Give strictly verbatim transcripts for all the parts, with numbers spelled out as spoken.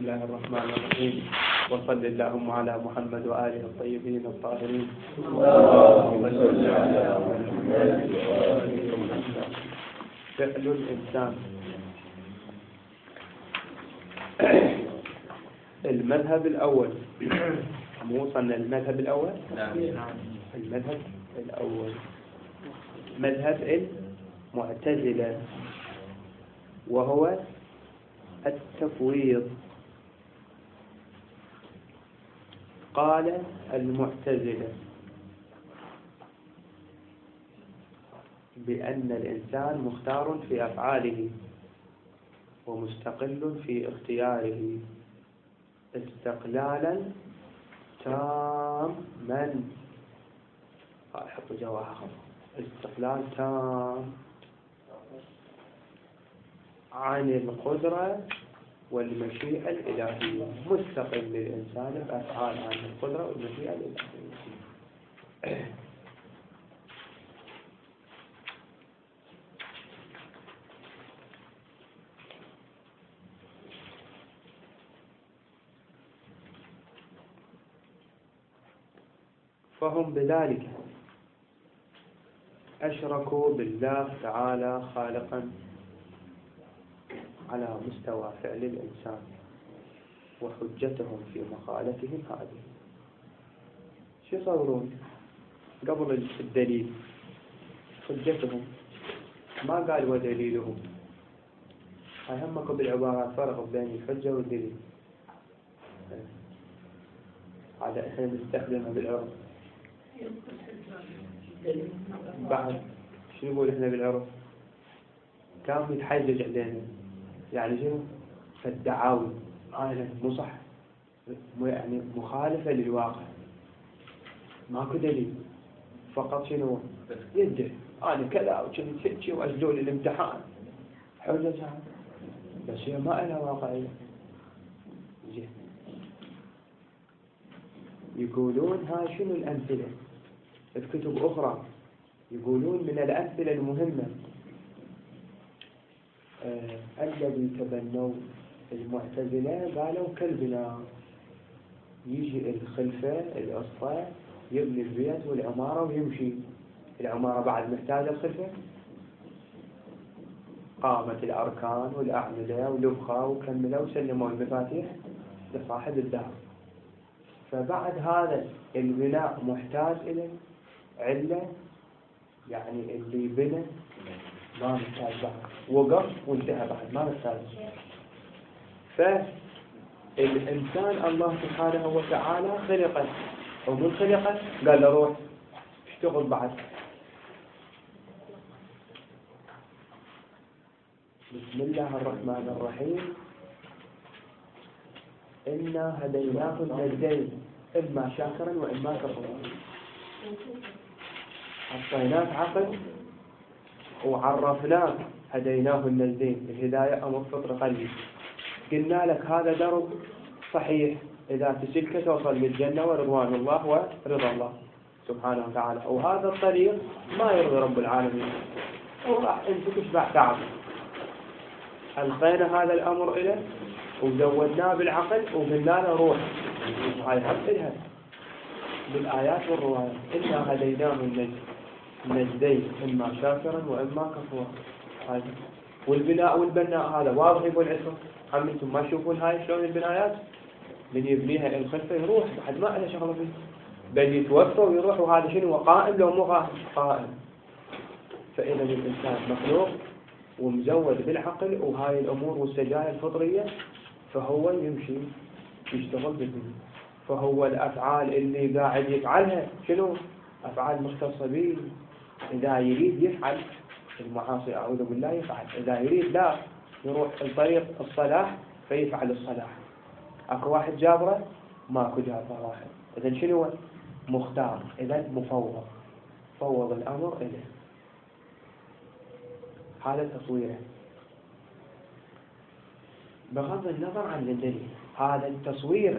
الله الرحمن الرحيم، وصل اللهم على محمد وآله الطيبين الطاهرين. اللهم صل على محمد وآله محمد. فعل الإنسان. المذهب الأول، مو وصلنا المذهب الأول؟ نعم. المذهب الأول مذهب المعتزلة، وهو التفويض. قال المعتزلة بأن الإنسان مختار في أفعاله ومستقل في اختياره استقلالا تاما. أحط جواها خط. استقلال تام عن القدرة والمشيئة الإلهية. مستقل للإنسان بأفعال عن القدرة والمشيئة الإلهية. فهم بذلك أشركوا بالله تعالى خالقا على مستوى فعل الإنسان، وحجتهم في مقالتهم هذه. شو يصورون قبل الدليل؟ حجتهم، ما قال ودليلهم. أهمكم بالعبارات فرق بين الحجة والدليل. هذا إحنا نستخدمه بالعرف. بعد شو نقول إحنا بالعرف؟ كان يتحجج علينا، يعني شنو؟ فالدعاوي هذا مو صح، يعني مخالفة للواقع، ماكو دليل، فقط شنو؟ يدعي أنا كذا وكنت هيك وأجلوا لي الامتحان، حجتها بس هي ما لها واقعية. يقولون هاي شنو الأمثلة؟ الكتب أخرى يقولون من الأمثلة المهمة آه الذي تبنوا المعتزلة، قالوا كالبناء، يجي الخلفة الأصفى يبني البيت والعمارة ويمشي. العمارة بعد محتاجة الخلفة، قامت الأركان والأعمدة ولبخة وكملوا وسلموا المفاتيح لصاحب الدار. فبعد هذا البناء محتاج إلى علة، يعني اللي بنى ما محتاج بعد، وقف وانتهى بعد ما محتاج. فالإنسان الله سبحانه وتعالى خلقه، ومن خلقه قال له روح اشتغل بعد. بسم الله الرحمن الرحيم. إنا هديناه النجدين إما شاكرا وإما كفورا. أعطيناك عقل وعرفناك هديناه النجدين، الهداية أمر فطر قلبي. قلنا لك هذا درب صحيح، إذا تسلك توصل للجنة ورضوان الله ورضا الله سبحانه وتعالى. وهذا الطريق ما يرضي رب العالمين، وراح انت تشبع تعب. ألقينا هذا الأمر إليه وزودناه بالعقل وقلنا له روح. هاي حقلها بالآيات والروايات. إنا هديناه النجدين إما شاكرا وإما كفورا. هذا والبناء والبناء هذا واضح يقول عصر. هم انتم ما تشوفون هاي شلون البنايات؟ من يبنيها الخلفة يروح بعد ما له شغله فيه، بل يتوفى ويروح. وهذا شنو؟ قائم لو مو قائم. فإذا الإنسان مخلوق ومزود بالعقل وهاي الأمور والسجايا الفطرية، فهو يمشي يشتغل بالدنيا. فهو الأفعال اللي قاعد يفعلها شنو؟ أفعال مختصة به. إذا يريد يفعل المعاصي أعوذ بالله يفعل، إذا يريد لا يروح الطريق الصلاح فيفعل الصلاح. أكو واحد جابره؟ ماكو جابره واحد. إذن شنو؟ مختار. إذن مفوض، فوض الأمر إليه. هذا تصويره بغض النظر عن الدليل. هذا التصوير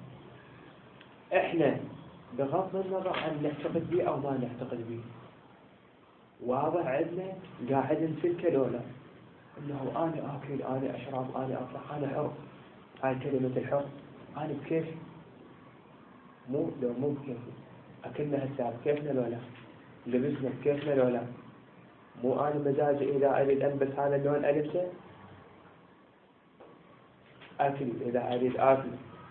إحنا بغض النظر عن نعتقد به أو ما نعتقد به، واضح عندنا قاعد نسلك لولا إنه أنا آكل، أنا أشرب، أنا أطلع، أنا حر. هاي كلمة الحر أنا بكيفي، مو لو مو بكيفي أكلنا هسه بكيفنا لو لا، لبسنا بكيفنا لو لا، مو أنا مزاجي إذا أريد ألبس هذا اللون ألبسه، أكل إذا أريد آكل،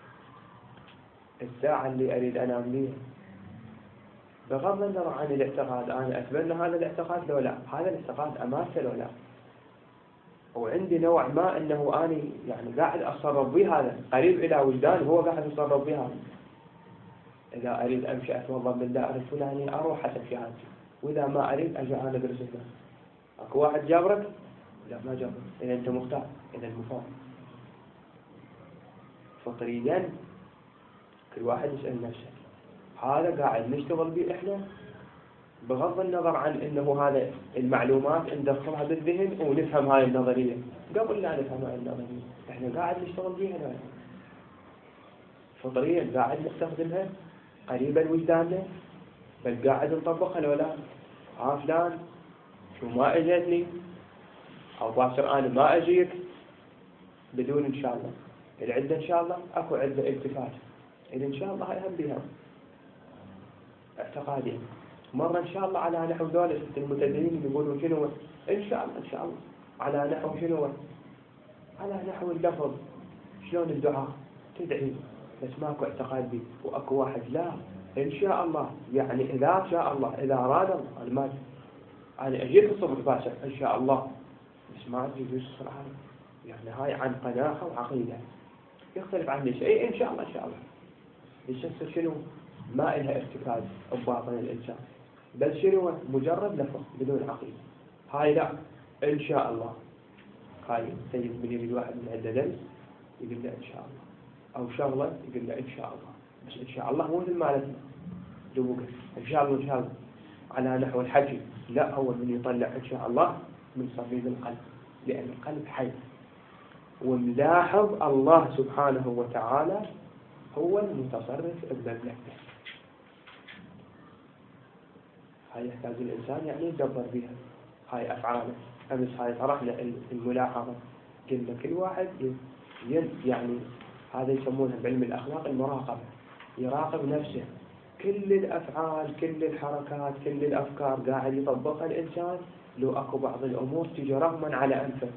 الساعة اللي أريد أنام بيها، بغض النظر عن الاعتقاد أنا أتبنى هذا الاعتقاد لو لا، هذا الاعتقاد أمارسه لو لا، وعندي نوع ما أنه أنا يعني قاعد أتصرف به هذا قريب إلى وجدان هو قاعد يتصرف بها. إذا أريد أمشي أتوضأ بالدائرة الفلانية أروح حسب شهادتي، وإذا ما أريد أجي أنا أدرس هنا. أكو واحد جابرك؟ لا ما جابرك، إذا أنت مختار، إذا المفاوض. فطريا كل واحد يسأل نفسه هذا قاعد نشتغل به إحنا بغض النظر عن إنه هذا المعلومات ندخلها بالذهن ونفهم هاي النظرية، قبل لا نفهم هاي النظرية إحنا قاعد نشتغل بيها لا، فطريا قاعد نستخدمها قريبا وجداننا، بل قاعد نطبقها لو لا. ها فلان شو ما اجتني او باكر انا ما اجيك بدون ان شاء الله، العدة ان شاء الله اكو عدة التفات، اذا ان شاء الله هاي هم بها اعتقادي. مرة ان شاء الله على نحو ذلك المتدينين يقولوا شنو ان شاء الله ان شاء الله على نحو شنو، على نحو اللفظ، شلون الدعاء تدعي بس ماكو اعتقاد به. واكو واحد لا ان شاء الله، يعني اذا شاء الله اذا اراد الله، انا ما انا اجيك الصبح باكر ان شاء الله بس ما ادري ايش يصير عنه، يعني هاي عن قناعه وعقيده يختلف عن شيء ان شاء الله ان شاء الله. الشخص شنو ما لها ارتكاز بباطن الانسان، بل شنو مجرد لفظ بدون عقيده. هاي لا ان شاء الله، هاي تجد من يريد واحد من عنده درس يقول له ان شاء الله، او شغله يقول له ان شاء الله، بس ان شاء الله مو مثل مالتنا دوقه ان شاء الله ان شاء الله على نحو الحكي، لا هو من يطلع ان شاء الله من صميم القلب، لان القلب حي وملاحظ الله سبحانه وتعالى هو المتصرف بمملكته. هاي يحتاج الانسان يعني يدبر بها هاي افعاله. امس هاي طرحنا الملاحظه، قلنا كل واحد يعني هذا يسمونها بعلم الاخلاق المراقبه، يراقب نفسه، كل الافعال كل الحركات كل الافكار قاعد يطبقها الانسان، لو اكو بعض الامور تجي رغما على انفه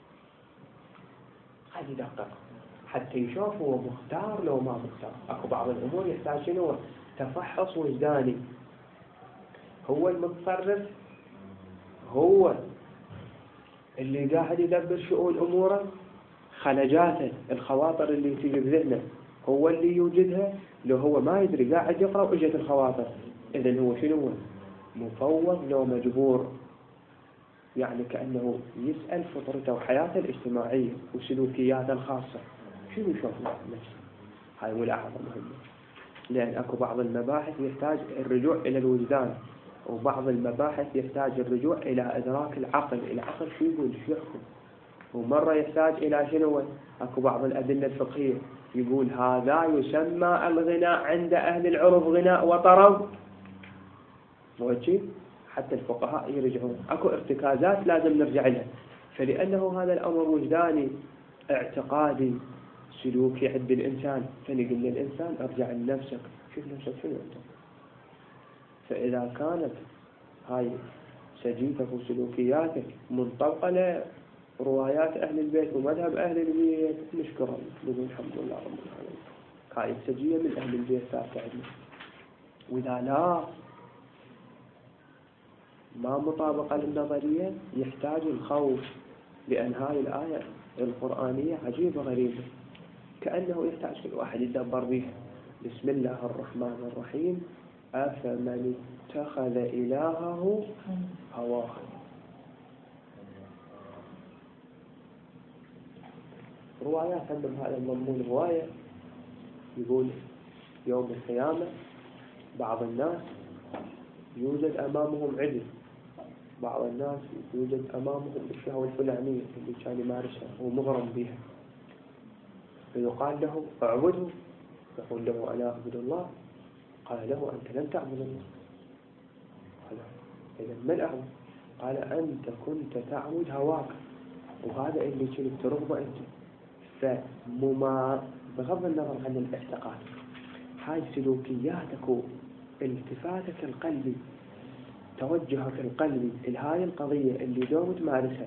قاعد يدقق حتى يشوف هو مختار لو ما مختار. اكو بعض الامور يحتاج شنو تفحص وجداني، هو المتصرف، هو اللي قاعد يدبر شؤون اموره، خلجاته الخواطر اللي تيجي بذهنه هو اللي يوجدها، لو هو ما يدري قاعد يقرأ واجت الخواطر، اذا هو شنو مفوض لو مجبور، يعني كأنه يسأل فطرته وحياته الاجتماعية وسلوكياته الخاصة شنو يشوف نفسه. هاي ملاحظة مهمة، لأن أكو بعض المباحث يحتاج الرجوع إلى الوجدان، وبعض المباحث يحتاج الرجوع إلى إدراك العقل، العقل شو يقول شو يحكم، ومرة يحتاج إلى شنو، أكو بعض الأدلة الفقهية يقول هذا يسمى الغناء عند أهل العرف غناء وطرب، موجه حتى الفقهاء يرجعون، أكو ارتكازات لازم نرجع لها. فلأنه هذا الأمر وجداني اعتقادي سلوكي عند الإنسان، فنقول للإنسان ارجع لنفسك، شوف نفسك شنو أنت. فإذا كانت هاي سجيتك وسلوكياتك منطبقة لروايات أهل البيت ومذهب أهل البيت نشكرهم نقول الحمد لله رب العالمين، هاي السجية من أهل البيت ثابتة عندنا. وإذا لا ما مطابقة للنظرية يحتاج الخوف، لأن هاي الآية القرآنية عجيبة غريبة، كأنه يحتاج كل واحد يدبر بها. بسم الله الرحمن الرحيم أفمن اتخذ إلهه هواه. روايات عندهم هذا المضمون رواية يقول يوم القيامة بعض الناس يوجد أمامهم علم، بعض الناس يوجد أمامهم الشهوة الفلانية اللي كان يمارسها ومغرم بها، فيقال له اعبده، يقول له أنا أعبد الله، قال له أنت لم تعبد الله، قال إذا من أعبد؟ قال أنت كنت تعبد هواك، وهذا اللي كنت ترغبه أنت، فمما بغض النظر عن الاعتقاد، هاي سلوكياتك والتفاتك القلبي، توجهك القلبي لهاي القضية اللي دوم تمارسها،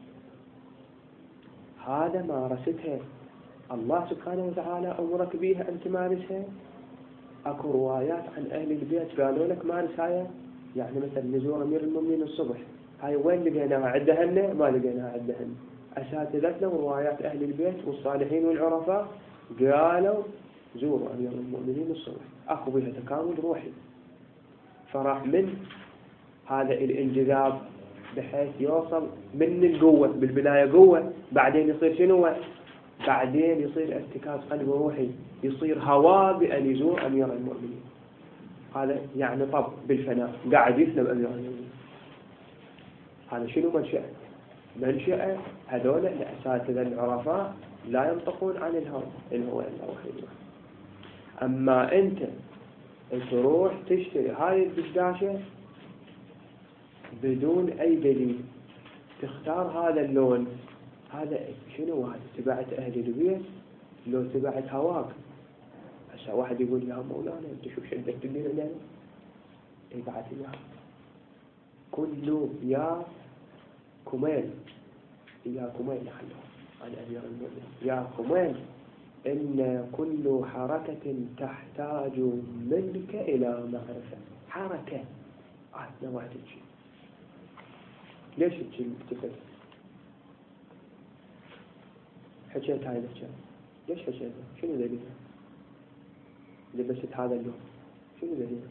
هذا مارستها الله سبحانه وتعالى أمرك بيها أن تمارسها. أكو روايات عن أهل البيت قالوا لك مارس هاي، يعني مثلا نزور أمير المؤمنين الصبح، هاي وين لقيناها؟ عندهن؟ ما لقيناها عندهن. أساتذتنا وروايات أهل البيت والصالحين والعرفاء قالوا زوروا أمير المؤمنين الصبح، أكو بها تكامل روحي. فراح من هذا الانجذاب بحيث يوصل من القوة، بالبداية قوة، بعدين يصير شنو؟ بعدين يصير ارتكاز قلبي روحي، يصير هواه بأن يزور أمير المؤمنين. هذا يعني طب بالفناء قاعد يسلم أمير المؤمنين. هذا شنو منشأ؟ منشأ هذول الأساتذة العرفاء لا ينطقون عن الهوى، الهوى إلا وحي الله. أما أنت تروح تشتري هاي الدشداشة بدون أي دليل، تختار هذا اللون، هذا شنو؟ هذا تبعت أهل البيت لو تبعت هواك؟ هسه واحد يقول يا مولانا أنت شوف شدك تدين علينا، يبعت إياه كله يا كمين، يا كمين خلوه عن أمير المؤمنين، يا كمين إن كل حركة تحتاج منك إلى معرفة. حركة آه نوعت الشيء، ليش الشيء التفت؟ حكيت هاي الأشياء، ليش حكيتها؟ شنو دليلها؟ لبست هذا اللون، شنو دليلها؟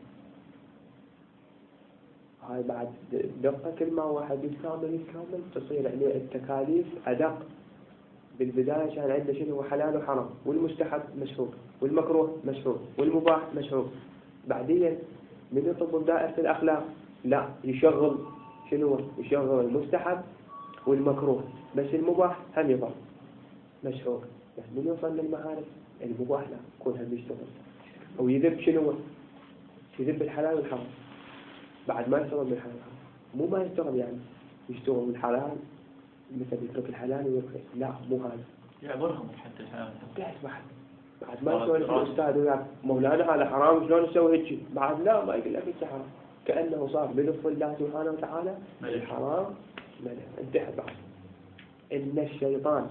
هاي بعد دقة، كل ما واحد يتكامل يتكامل تصير عليه التكاليف أدق. بالبداية كان عنده شنو؟ حلال وحرام، والمستحب مشروع، والمكروه مشروع، والمباح مشروع. بعدين من يطب دائرة الأخلاق لا يشغل شنو؟ يشغل المستحب والمكروه، بس المباح هم يطب مشروع. يعني من يوصل للمعارف المباح لا يكون هم يشتغل، أو يذب شنو؟ يذب الحلال والحرام. بعد ما يشتغل بالحلال والحرام، مو ما يشتغل يعني يشتغل بالحلال مثل يترك الحلال ويترك، لا مو هذا. يعبرهم حتى الحلال. بعد بعد بعد ما يسولف الأستاذ وياك مولانا هذا حرام شلون نسوي هيك؟ بعد لا ما يقول لك انت حرام، كأنه صار بلطف الله سبحانه وتعالى الحرام ملك انتهى. بعد إن الشيطان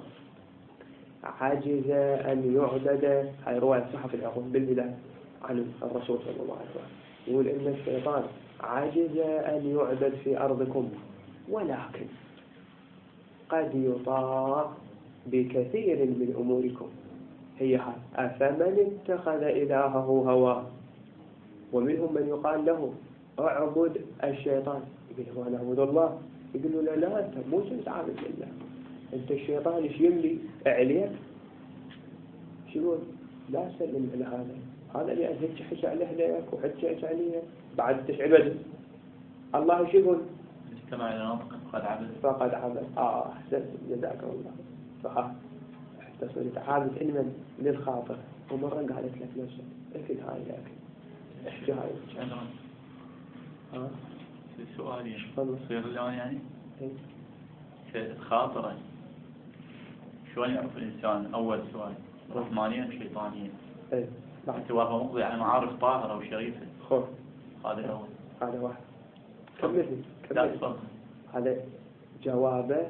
عجز أن يعبد، هاي رواية صحف العقول بالبداية عن الرسول صلى الله عليه وسلم، يقول إن الشيطان عجز أن يعبد في أرضكم ولكن قد يطاع بكثير من أموركم. هي هاي أفمن اتخذ إلهه هواه، ومنهم من يقال له اعبد الشيطان، يقول هو نعبد الله، يقولوا لا لا أنت مو شنو تعبد لله، أنت الشيطان إيش يملي عليك؟ شو لا سلم إلى هذا، هذا اللي أهلك حكي عليه لك وحكي عليه بعد تشعل وجه الله إيش يقول؟ استمع إلى نطق فقد عبد فقد عبد. آه أحسنت جزاك الله. صح تصير عابد علما للخاطر، ومرة قالت لك نفسك أكل هاي الأكل احكي هاي أنا ها في سؤالين تفضل. يصير الآن يعني إيه. خاطرا شلون يعرف الإنسان؟ أول سؤال رحمانيا شيطانيا. إيه بعد أنت وهو مقضي على معارف طاهرة وشريفة. خوف هذا الأول. هذا واحد. كملني لا كملني. تفضل. هذا جوابه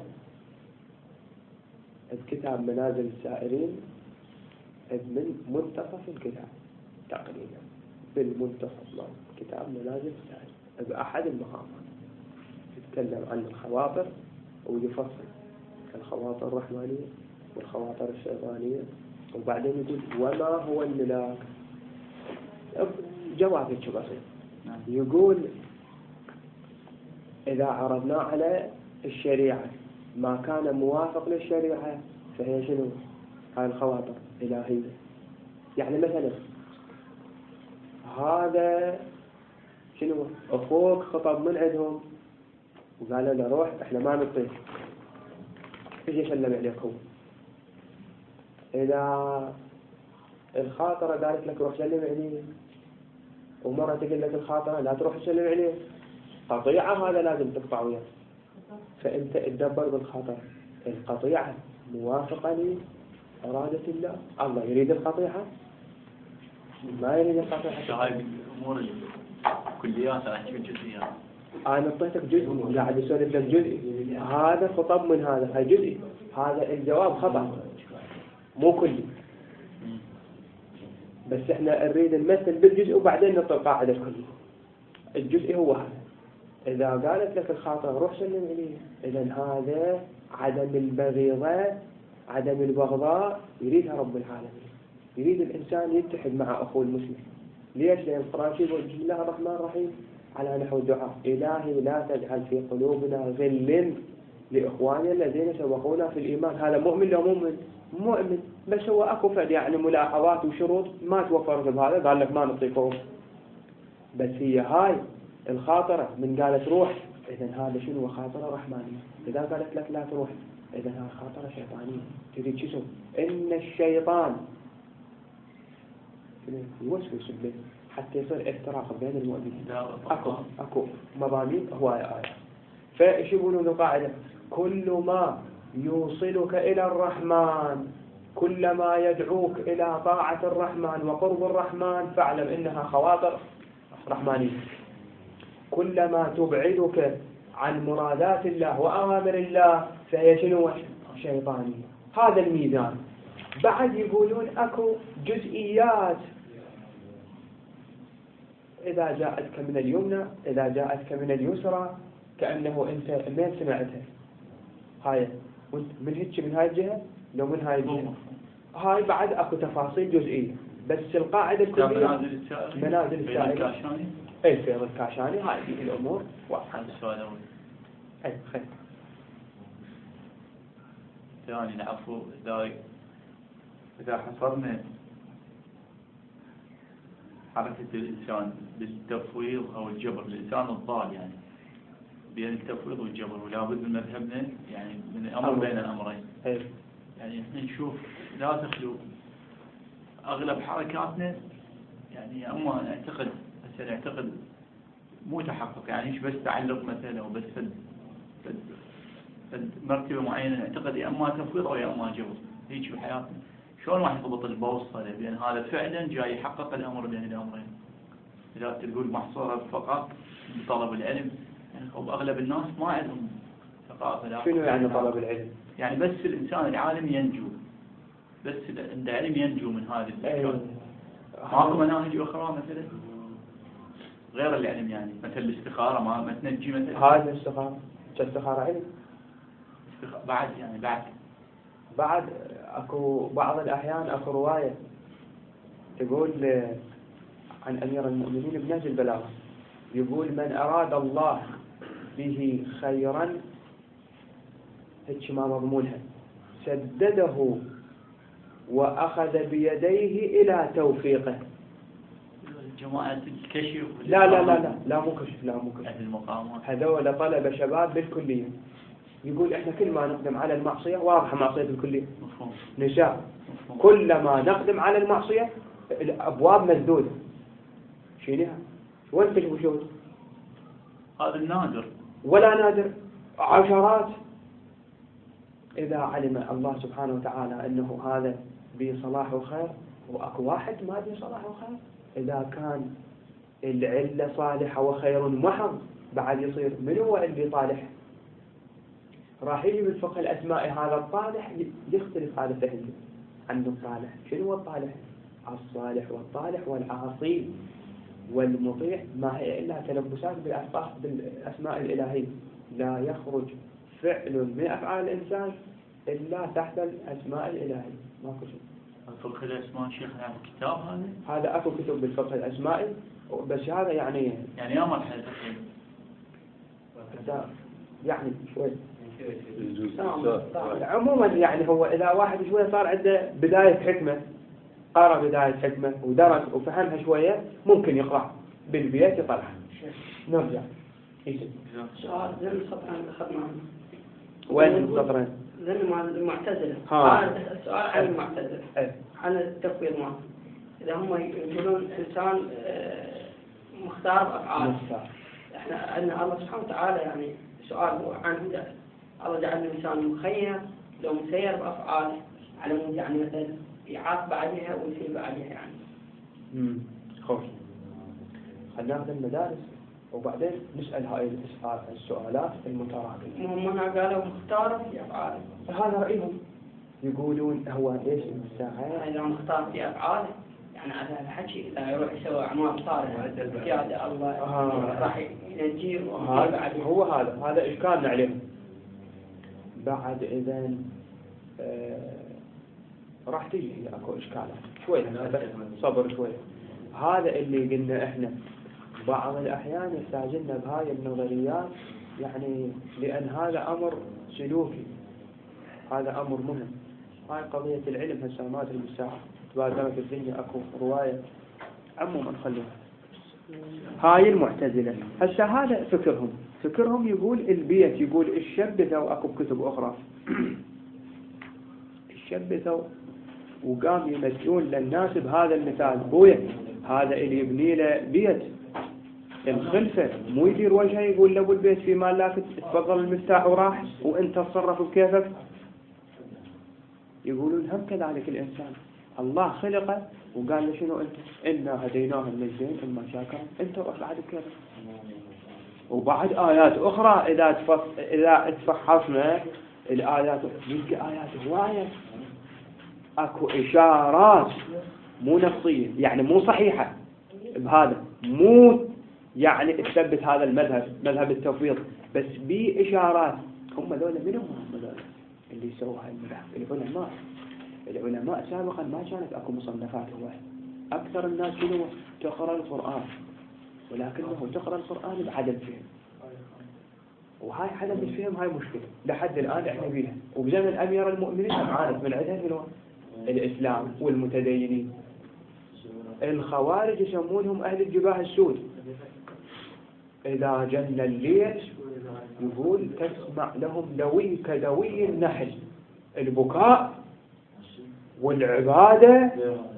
الكتاب منازل السائرين من منتصف الكتاب تقريبا، بالمنتصف له كتاب منازل السائرين بأحد المقامات يتكلم عن الخواطر ويفصل الخواطر الرحمانية والخواطر الشيطانية، وبعدين يقول وما هو الملاك. جوابه شو بسيط، يقول إذا عرضنا على الشريعة ما كان موافق للشريعة فهي شنو؟ هاي الخواطر إلهية. يعني مثلا هذا شنو؟ أخوك خطب من عندهم وقال له روح احنا ما نطيق، ايش يسلم عليك هو؟ إذا الخاطرة قالت لك روح سلم عليه، ومرة تقول لك الخاطرة لا تروح تسلم عليه، قطيعة هذا لازم تقطع وياه. فأنت تدبر بالخاطر، القطيعة موافقة لي إرادة الله. الله يريد القطيعة ما يريد القطيعة. هاي الأمور الكليات راح تكون جزئيات. أنا أعطيتك جزء قاعد أسولف لك جزء، هذا خطب من هذا، هاي جزء، هذا الجواب خطأ مو كلي. بس احنا نريد نمثل بالجزء وبعدين نطلق قاعدة كلية. الجزء هو هذا. إذا قالت لك الخاطئ روح سلم عليه، إذا هذا عدم البغيضة عدم البغضاء يريدها رب العالمين. يريد الإنسان يتحد مع أخوه المسلم. ليش؟ لأن القرآن يقول بسم الله الرحمن الرحيم على نحو الدعاء إلهي لا تجعل في قلوبنا غل لإخواننا الذين سبقونا في الإيمان. هذا مؤمن لو مؤمن مؤمن، بس هو أكو فد يعني ملاحظات وشروط ما توفرت بهذا، قال لك ما نعطيكم. بس هي هاي الخاطرة من قالت روح، إذا هذا شنو؟ خاطرة رحمانية. إذا قالت لك لا تروح، إذا هذا خاطرة شيطانية. تريد شو؟ إن الشيطان يوسوس به حتى يصير افتراق بين المؤمنين. أكو أكو مضامين هواية آية. فإيش يقولون القاعدة؟ كل ما يوصلك إلى الرحمن، كل ما يدعوك إلى طاعة الرحمن وقرب الرحمن فاعلم إنها خواطر رحمانية. كل ما تبعدك عن مرادات الله وأوامر الله فهي شنو؟ شيطانية. هذا الميزان. بعد يقولون أكو جزئيات، إذا جاءتك من اليمنى إذا جاءتك من اليسرى كأنه أنت ما سمعتها. هاي من هيك من هاي الجهة لو من هاي الجهة. هاي بعد أكو تفاصيل جزئية، بس القاعدة الكلية منازل السائل. أي فيض الكاشاني. هاي الأمور واضحة. السؤال الأول. أي خير. ثاني العفو. إذا إذا حصرنا حركة الإنسان بالتفويض أو الجبر، الإنسان الضال يعني بين التفويض والجبر، ولا بد من مذهبنا يعني من الأمر بين الأمرين. أي. يعني نشوف لا تخلو أغلب حركاتنا يعني أما نعتقد هسه نعتقد مو تحقق، يعني مش بس تعلق مثلا أو بس فد فد فد مرتبة معينة نعتقد يا أما تفويض أو يا أما جبر. هيك بحياتنا شلون راح يضبط البوصلة بين هذا فعلا جاي يحقق الأمر بين الأمرين؟ إذا تقول محصورة فقط بطلب العلم، يعني أغلب الناس ما عندهم ثقافة. شنو يعني طلب العلم؟ يعني بس الإنسان العالم ينجو، بس عند علم ينجو من هذه الأشياء. ماكو مناهج أخرى مثلا غير العلم، يعني مثل الاستخارة ما ما تنجي مثلا. هذا الاستخارة الاستخارة علم بعد يعني بعد بعد أكو بعض الأحيان أكو رواية تقول عن أمير المؤمنين بنهج البلاغة، يقول من أراد الله به خيرا هيك ما مضمونها سدده وأخذ بيديه إلى توفيقه. جماعة الكشف. لا لا لا لا لا مو كشف لا مو كشف. المقامات هذول طلبة شباب بالكلية. يقول إحنا كل ما نقدم على المعصية واضحة معصية الكلية. مفهوم. نشاء. كل ما نقدم على المعصية الأبواب مسدودة. شينها؟ وين تجيبوا شو؟ هذا النادر. ولا نادر، عشرات. إذا علم الله سبحانه وتعالى أنه هذا بصلاح وخير، وأكو واحد ما بصلاح وخير. إذا كان العلة صالحة وخير محض بعد يصير من هو اللي طالح؟ راح يجي من فقه الأسماء هذا الطالح يختلف هذا فهم عن الطالح. شنو هو الطالح؟ الصالح والطالح والعاصي والمطيع ما هي إلا تلبسات بالأسماء الإلهية. لا يخرج فعل من أفعال الإنسان إلا تحت الأسماء الإلهية. ما كتب فقه الأسماء شيخنا الكتاب هذا؟ هذا أكو كتب بالفقه الأسماء، بس هذا يعني يعني يا مرحلة يعني شوي عموما. يعني هو إذا واحد شوية صار عنده بداية حكمة، قرأ بداية حكمة ودرس وفهمها شوية، ممكن يقرأ بالبيت يطلعها. نرجع. سؤال ذم سطرين أخذنا. وين السطرين؟ ذم المعتزلة. السؤال عن المعتزلة. عن التفويض معه. إذا هم يقولون إنسان مختار أفعال. إحنا أن الله سبحانه وتعالى يعني سؤال عنه ده. الله جعل الإنسان مخير لو مسير بأفعاله على مود يعني مثلا يعاقب عليها ويثيب عليها يعني. امم خوش. خلينا ناخذ المدارس وبعدين نسأل هاي السؤالات المتراكمة. هم هنا قالوا مختار في أفعاله. هذا رأيهم. يقولون هو ليش المستعان؟ إذا مختار في أفعاله يعني على الحكي إذا يروح يسوي أعمال صالحة زيادة الله آه. راح ينجيه هذا عليه. هو هذا هذا إشكالنا عليهم. بعد إذا آه راح تيجي اكو إشكالات شوي صبر شوي. هذا اللي قلنا إحنا بعض الأحيان يحتاجنا بهاي النظريات يعني لأن هذا أمر سلوكي، هذا أمر مهم. هاي قضية العلم هسه ما أدري بالساعة تبادرت الدنيا أكو رواية عموما خلوها. هاي المعتزلة هسه هذا فكرهم فكرهم يقول البيت يقول الشبثوا أكو بكتب أخرى الشبثوا وقام يمثلون للناس بهذا المثال بويا هذا اللي يبني له بيت الخلفة مو يدير وجهه يقول له البيت في مال لافت تفضل المفتاح وراح وانت تصرف بكيفك. يقولون هم كذلك الإنسان الله خلقه وقال له شنو انت إنا هديناه النجدين إما شاكرا انت وأفعل بكيفك. وبعد آيات أخرى إذا تفص... إذا تفحصنا الآيات نلقى آيات هواية أكو إشارات مو نصية يعني مو صحيحة بهذا مو يعني تثبت هذا المذهب مذهب التوفيق بس بإشارات. هم ذولا منهم هم ذولا اللي يسووا هاي المذهب العلماء. العلماء سابقا ما كانت أكو مصنفات هواية. أكثر الناس كانوا تقرأ القرآن ولكنه تقرأ القرآن بعدم فهم وهاي عدم الفهم هاي مشكلة لحد الآن احنا بيها. وبزمن أمير المؤمنين عانت من عدها من الإسلام والمتدينين. الخوارج يسمونهم أهل الجباه السود. إذا جن الليل يقول تسمع لهم دوي كدوي النحل البكاء والعبادة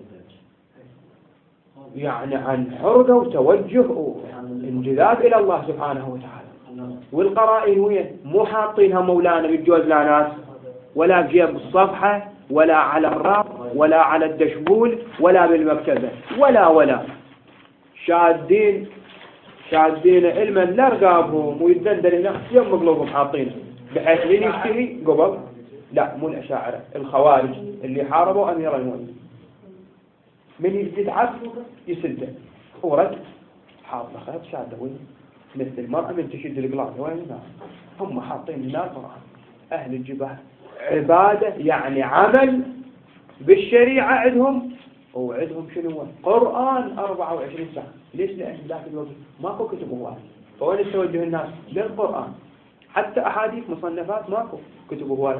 يعني عن حرقة وتوجه وانجذاب إلى الله سبحانه وتعالى. والقرائن وين مو حاطينها مولانا بالجوز لا ناس ولا بجيب الصفحة ولا على الراس ولا على الدشبول ولا بالمكتبة ولا ولا شادين شادين علما لا رقابهم ويتدندل هنا يوم مقلوبهم حاطينه بحيث من يشتري قبل لا مو الأشاعرة الخوارج اللي حاربوا أمير المؤمنين من يتعب يسده ورد حاطة خيط شادة وين مثل المرأة من تشد القلاب وين هم حاطين النار قرآن. أهل الجبال عبادة يعني عمل بالشريعة عندهم وعندهم شنو قرآن أربعة وعشرين ساعة. ليش؟ لأن ذاك الوقت ماكو كتب هواية فوين توجه الناس للقرآن حتى أحاديث مصنفات ماكو كتب هواية.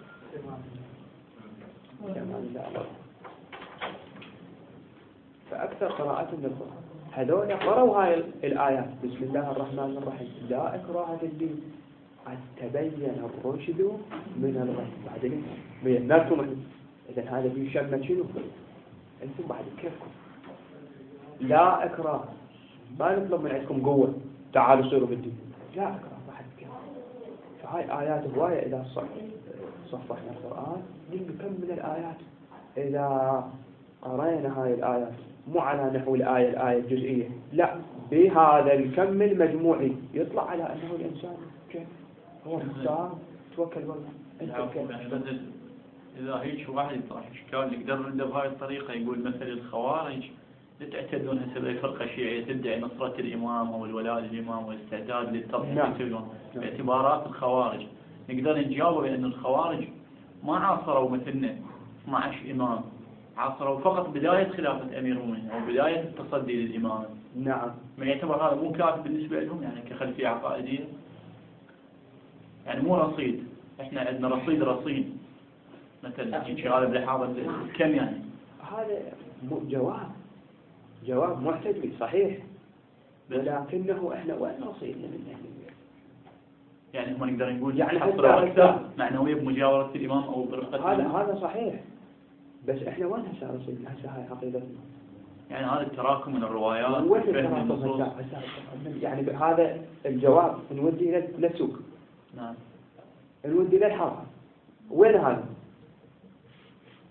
فأكثر قراءة للقرآن هذول قرأوا هاي الآيات بسم الله الرحمن الرحيم لا إكراه في الدين قد تبين الرشد من الغي. بعدين بيناتكم إذا هذا بيشمل شنو أنتم بعد كيفكم لا إكراه ما نطلب من عندكم قوة تعالوا صيروا بالدين لا إكراه بعد كيف. فهاي آيات هواية إذا صح صفحنا القرآن نلقى كم من الآيات إذا قرأنا هاي الآيات مو على نحو الآية الآية الجزئية لا بهذا الكم المجموعي يطلع على أنه الإنسان كيف هو مختار توكل والله أنت كيف. إذا هيك واحد يطرح إشكال يقدر عنده بهاي الطريقة يقول مثل الخوارج تعتدون هسه بفرقة شيعية تدعي نصرة الإمام أو الولاء للإمام والاستعداد للتضحية باعتبارات الخوارج نقدر نجاوب بأن الخوارج ما عاصروا مثلنا اثنا عشر إمام عاصروا فقط بداية خلافة أمير المؤمنين أو بداية التصدي للإمام. نعم. ما يعتبر هذا مو كافي بالنسبة لهم يعني كخلفية عقائدية يعني مو رصيد. إحنا عندنا رصيد رصيد مثلا يجي غالب لحاظة كم يعني. هذا جواب جواب محتجي صحيح ولكنه إحنا وين رصيدنا من أهل يعني ما نقدر نقول يعني حصروا أكثر معنوية بمجاورة الإمام أو برقة هذا هذا صحيح بس إحنا وين هسه رصيدنا هسه هاي عقيدتنا يعني هذا التراكم من الروايات وين التراكم يعني هذا الجواب نودي إلى للسوق. نعم. نودي إلى الحرب وين هذا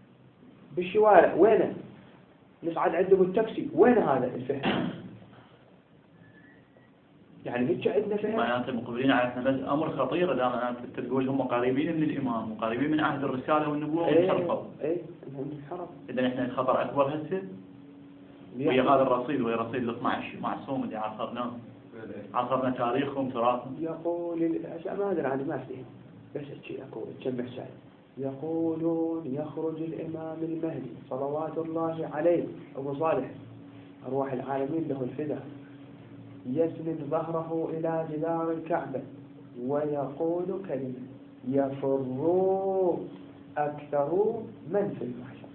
بالشوارع وينه؟ نصعد عنده بالتاكسي، وين هذا الفهم؟ يعني هيك عندنا فهم. معناته مقبلين على احنا امر خطير اذا معناته تقول هم قريبين من الامام وقريبين من عهد الرساله والنبوه وانحرفوا. اي انحرف. اذا احنا الخطر اكبر هسه ويا هذا الرصيد ويا رصيد ال اثنا عشر معصوم اللي عصرناه عصرنا تاريخهم تراثهم. يقول ما ادري عن ما فيه بس شيء اقول تشبه شيء. يقولون يخرج الامام المهدي صلوات الله عليه ابو صالح ارواح العالمين له الفداء يسند ظهره إلى جدار الكعبة ويقول كلمة يفر أكثر من في المحشر.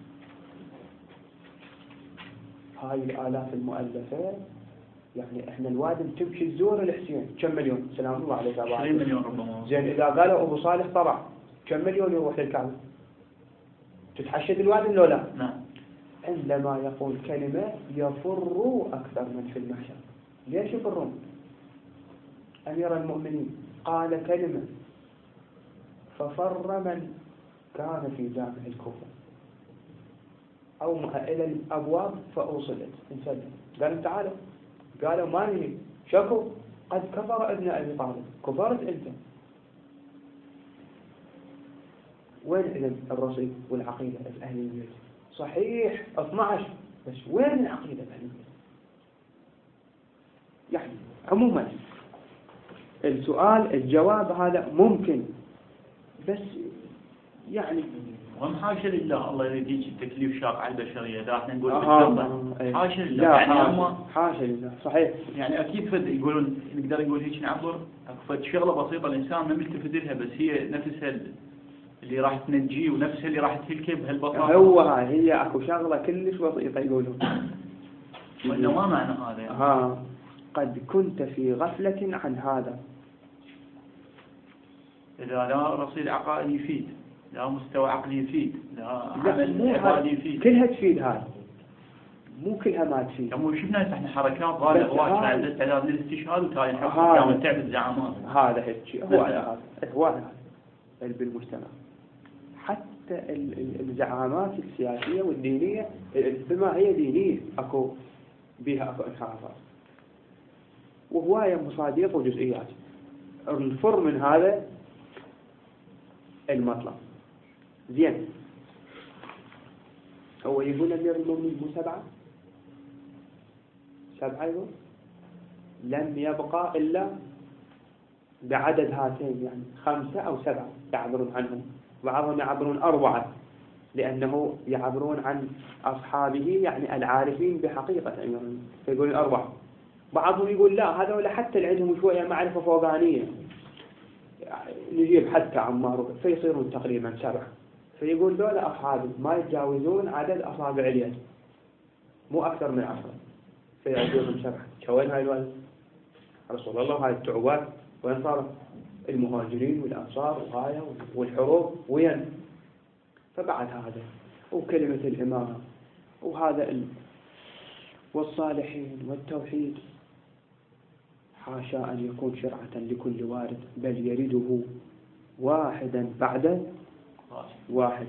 هاي الآلاف المؤلفة يعني إحنا الوادم تمشي تزور الحسين كم مليون سلام الله عليك أبو عشرين مليون ربما. زين إذا قالوا أبو صالح طلع كم مليون يروح للكعبة؟ تتحشد الوادم لو لا؟ نعم. عندما يقول كلمة يفر أكثر من في المحشر. ليش يفرون؟ أمير المؤمنين قال كلمة ففر من كان في جامع الكوفة أو إلى الأبواب فأوصلت انسلم قالوا تعالوا قالوا ما نجي شكوا قد كفر ابن أبي طالب كفرت أنت. وين إذن الرصيد والعقيدة الأهل البيت؟ صحيح اثنا عشر بس وين العقيدة الأهل البيت؟ يعني عموما السؤال الجواب هذا ممكن بس يعني وهم حاشا لله الله يريد يجي التكليف شاق على البشرية إذا احنا نقول آه حاشا لله لا يعني حاشا, هم حاشا لله صحيح. يعني أكيد فد يقولون نقدر نقول هيك نعبر فد شغلة بسيطة الإنسان ما ملتفت لها بس هي نفسها اللي راح تنجيه ونفسها اللي راح تهلكه بهالبساطة. هو هي أكو شغلة كلش بسيطة يقولون وإنه ما معنى هذا يعني. ها قد كنت في غفلة عن هذا. إذا لا رصيد عقائدي يفيد لا مستوى عقلي يفيد لا عمل عقائدي يفيد كلها تفيد هاي مو كلها ما تفيد. مو شفنا احنا حركات ظاهرة هواي كان عندنا استعداد للاستشهاد وتالي كانت تعمل زعامات. هذا هيك هو هذا هو هذا بالمجتمع حتى الزعامات السياسية والدينية بما هي دينية اكو بيها اكو انحرافات وهواية مصادق وجزئيات. الفر من هذا المطلب زين. هو يقول أمير المؤمنين مو سبعة سبعة يقول لم يبقى إلا بعدد هاتين يعني خمسة أو سبعة يعبرون عنهم بعضهم يعبرون أربعة لأنه يعبرون عن أصحابه يعني العارفين بحقيقة أمير المؤمنين فيقول أربعة. بعضهم يقول لا هذول حتى اللي عندهم شوية معرفة فوقانية يعني نجيب حتى عمار فيصيرون تقريبا سبعة فيقول دول أصحابي ما يتجاوزون عدد أصابع اليد مو أكثر من عشرة فيعجبهم سبعة. شوين هاي الوالد رسول الله هاي التعوات وين صارت المهاجرين والأنصار وهاي والحروب وين فبعد هذا وكلمة الإمامة وهذا ال... والصالحين والتوحيد حاشا أن يكون شرعة لكل وارد بل يرده واحدا بعد واحد.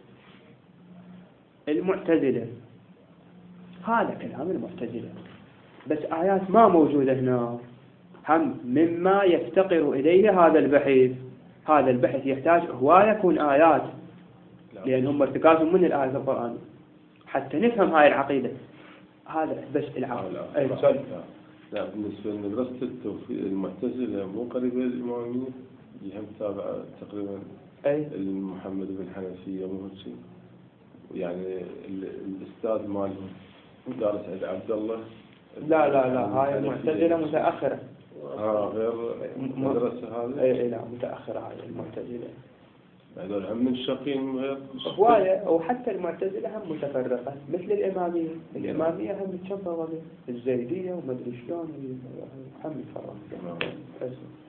المعتزلة هذا كلام المعتزلة بس آيات ما موجودة هنا هم مما يفتقر إليه هذا البحث. هذا البحث يحتاج هو يكون آيات لأنهم ارتكازهم من الآيات القرآن حتى نفهم هاي العقيدة. هذا بس العقل. أي سؤال. لا بالنسبة لمدرسة التوفيق المعتزلة مو قريبة للإمامية اللي هم تابعة تقريبا أي محمد بن حنفية مو هالشيء يعني الأستاذ مالهم دارس عند عبد الله. لا لا لا هاي المعتزلة متأخرة. ها غير مدرسة هذه. أي لا متأخرة هاي المعتزلة. هذول هم منشقين غير هواية وحتى المعتزلة هم متفرقة مثل الإمامية. الإمامية هم متشفرة الزيدية ومدري شلون هم متفرقة.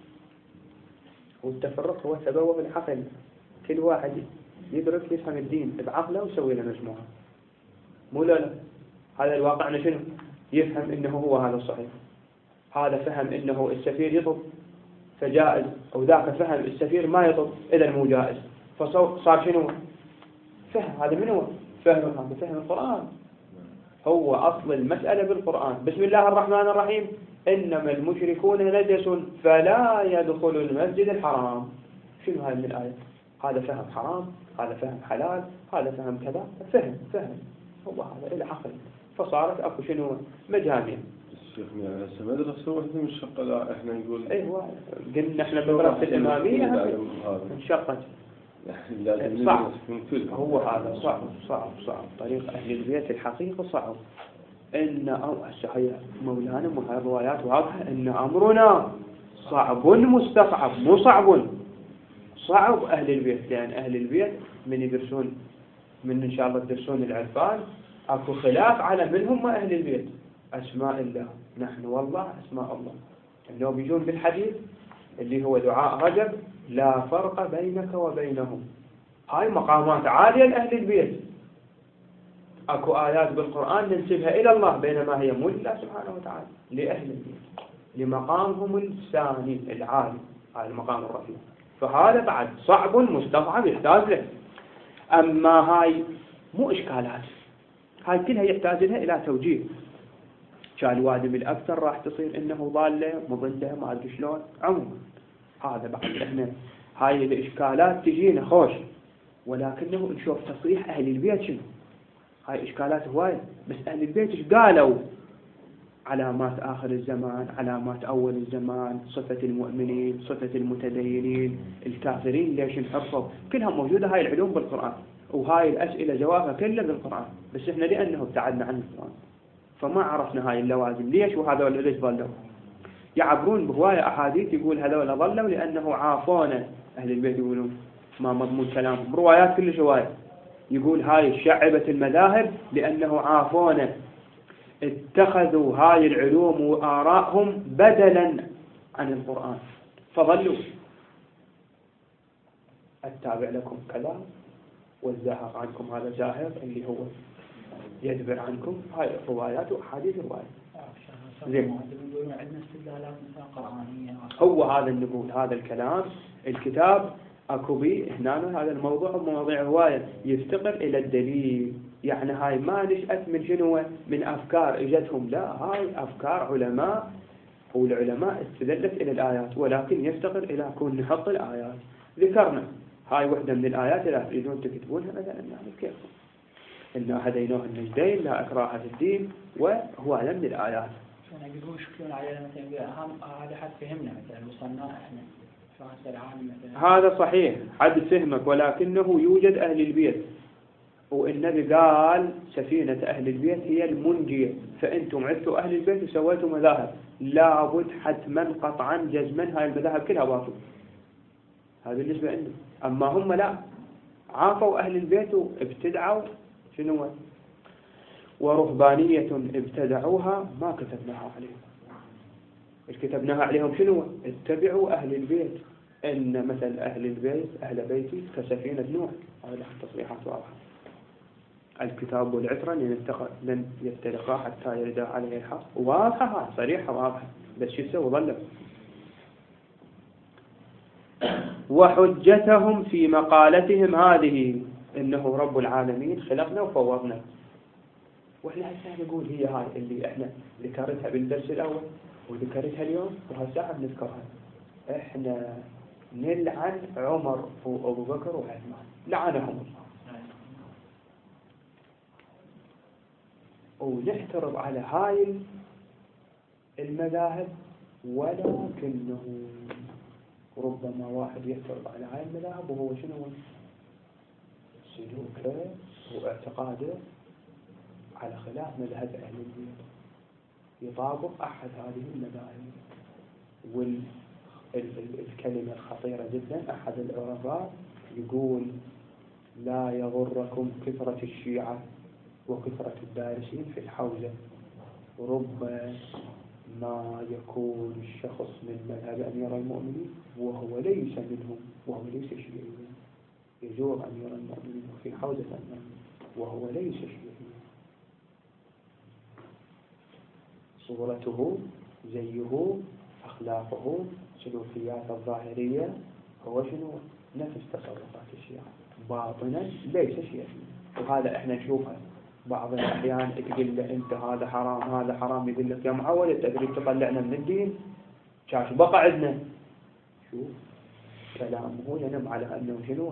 والتفرق هو سبب العقل كل واحد يدرك يفهم الدين بعقله ويسوي له مجموعة مو لا لا هذا الواقعنا شنو يفهم إنه هو هذا الصحيح هذا فهم إنه السفير يطب فجائز أو ذاك فهم السفير ما يطب إذا مو جائز فصار شنو فهم هذا من هو فهمها بفهم القرآن. هو أصل المسألة بالقرآن. بسم الله الرحمن الرحيم إنما المشركون نجس فلا يدخلوا المسجد الحرام. شنو هاي من الآية؟ هذا فهم حرام، هذا فهم حلال، هذا فهم كذا، فهم فهم هو هذا العقل. فصارت أكو شنو مجامع. الشيخ يعني هسه مدرسة واحدة من الشقة لا إحنا نقول أيوة قلنا إحنا مدرسة الإمامية انشقت. لازم صعب من كل هو هذا صعب صعب صعب طريق أهل البيت الحقيقة صعب. إن أو هي مولانا وهاي الروايات واضحة إن أمرنا صعب مستقعب مو صعب صعب أهل البيت. لأن أهل البيت من يدرسون من إن شاء الله يدرسون العرفان أكو خلاف على من هم أهل البيت. أسماء الله نحن والله أسماء الله اللي بيجون بالحديث اللي هو دعاء رجب لا فرق بينك وبينهم. هاي مقامات عالية لأهل البيت. أكو آيات بالقرآن ننسبها إلى الله بينما هي مو لله سبحانه وتعالى لأهل البيت لمقامهم الثاني العالي هاي المقام الرفيع. فهذا بعد صعب مستصعب يحتاج له. أما هاي مو إشكالات هاي كلها يحتاج لها إلى توجيه. كان الوادم الأكثر راح تصير إنه ضالة مضلة ما أدري شلون عموما هذا بعد إحنا هاي الإشكالات تجينا خوش ولكنه نشوف تصريح أهل البيت شنو. هاي إشكالات هواية بس أهل البيت إيش قالوا؟ علامات آخر الزمان، علامات أول الزمان، صفة المؤمنين، صفة المتدينين، الكافرين ليش انحرفوا، كلها موجودة هاي العلوم بالقرآن وهاي الأسئلة جوابها كلها بالقرآن. بس إحنا لأنه ابتعدنا عن القرآن فما عرفنا هاي اللوازم ليش وهذا ولا ليش ضلوا. يعبرون بهواية أحاديث يقول هذول ضلوا لأنه عافونا. أهل البيت يقولون ما مضمون كلامهم روايات كل شوية يقول هاي شعبة المذاهب لأنه عافونا اتخذوا هاي العلوم وآرائهم بدلا عن القرآن فظلوا. أتابع لكم كلام والزاهق عنكم هذا زاهق اللي هو يدبر عنكم هاي روايات وحديث روايات. زين هو هذا النقول هذا الكلام الكتاب أكو بي هنا هذا الموضوع مواضيع هواية يفتقر إلى الدليل. يعني هاي ما نشأت من شنو من أفكار إجتهم لا هاي أفكار علماء والعلماء استدلت إلى الآيات ولكن يفتقر إلى كون نحط الآيات. ذكرنا هاي وحدة من الآيات لا تريدون تكتبونها مثلا نعمل كيف إنا هديناه النجدين لا إكراه في الدين وهو هذا من الآيات. أنا يقولون شكلون علينا مثلا أهم هذا حد فهمنا مثلا وصلنا إحنا هذا صحيح حد فهمك ولكنه يوجد أهل البيت والنبي قال سفينة أهل البيت هي المنجية فأنتم عدتوا أهل البيت وسويتوا مذاهب لابد حتما قطعا جزما هاي المذاهب كلها باطل. هذا بالنسبة لنا. أما هم لا عافوا أهل البيت وابتدعوا شنو ورهبانية ابتدعوها ما كتبناها عليهم. إيش كتبناها عليهم شنو اتبعوا أهل البيت إن مثل أهل البيت أهل بيتي كسفينة نوح. هذا تصريحات واضحة. الكتاب والعترة لن يفترقا حتى يرد عليه الحق واضحة صريحة واضحة بس شو يسوي ظلوا. وحجتهم في مقالتهم هذه إنه رب العالمين خلقنا وفوضنا. وإحنا هسه نقول هي هاي اللي إحنا ذكرتها بالدرس الأول وذكرتها اليوم وهسه بنذكرها. إحنا نلعن عمر وأبو بكر وعثمان لعنهم الله ونحترض على هاي المذاهب ولكنه ربما واحد يحترض على هاي المذاهب وهو شنو سلوكه واعتقاده على خلاف مذهب أهل البيت يطابق أحد هذه المذاهب. والكلمة الخطيرة جدا أحد العرفاء يقول لا يغركم كثرة الشيعة وكثرة الدارسين في الحوزة ربما يكون الشخص من مذهب أمير المؤمنين وهو ليس منهم وهو ليس شيعيا يزور أمير المؤمنين في حوزة أمير وهو ليس شيعيا صورته زيه أخلاقه سلوكيات الظاهرية هو شنو نفس تصرفات الشيعة باطنا ليس شيعيا. وهذا احنا نشوفها بعض الأحيان تقول له أنت هذا حرام هذا حرام، يقول لك يا معود أنت تريد تطلعنا من الدين، شاش بقى عندنا. شوف كلامه ينم على أنه شنو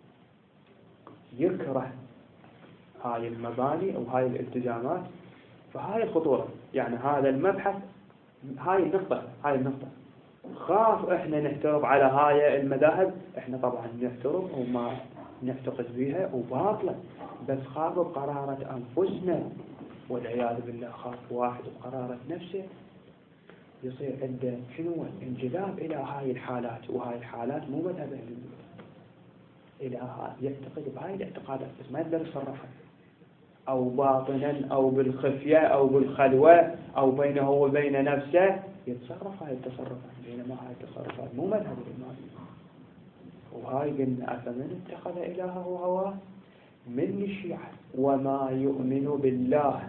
يكره هاي المباني أو هاي الالتزامات. فهاي الخطورة، يعني هذا المبحث، هاي النقطة هاي النقطة خاف احنا نحترم على هاي المذاهب. احنا طبعا نحترم وما نعتقد بها وباطلة، بس خاف بقرارة أنفسنا والعياذ بالله. خاف واحد بقرارة نفسه يصير عنده شنو انجذاب إلى هاي الحالات، وهاي الحالات مو مذهب أهل البيت، إلى هاي يعتقد بهاي الاعتقادات بس ما يقدر يصرفها، أو باطنا أو بالخفية أو بالخلوة أو بينه وبين نفسه يتصرف هاي التصرفات، بينما هاي التصرفات مو مذهب الإمام. وهاي قلنا أفمن اتخذ إلهه هواه من الشيعة وما يؤمن بالله